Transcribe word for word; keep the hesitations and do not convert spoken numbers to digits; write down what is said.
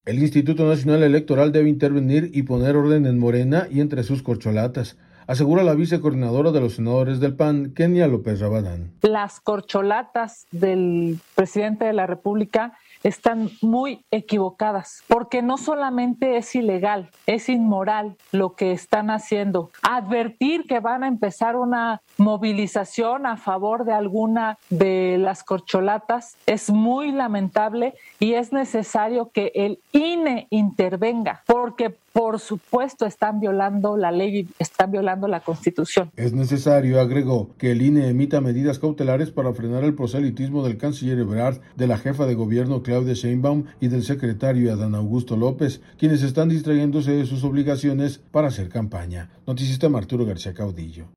El Instituto Nacional Electoral debe intervenir y poner orden en Morena y entre sus corcholatas, asegura la vicecoordinadora de los senadores del P A N, Kenia López Rabadán. Las corcholatas del presidente de la República están muy equivocadas, porque no solamente es ilegal, es inmoral lo que están haciendo. Advertir que van a empezar una movilización a favor de alguna de las corcholatas es muy lamentable y es necesario que el I N E intervenga, porque por supuesto están violando la ley y están violando la Constitución. Es necesario, agregó, que el I N E emita medidas cautelares para frenar el proselitismo del canciller Ebrard, de la jefa de gobierno Claudia Sheinbaum y del secretario Adán Augusto López, quienes están distrayéndose de sus obligaciones para hacer campaña. Noticista Arturo García Caudillo.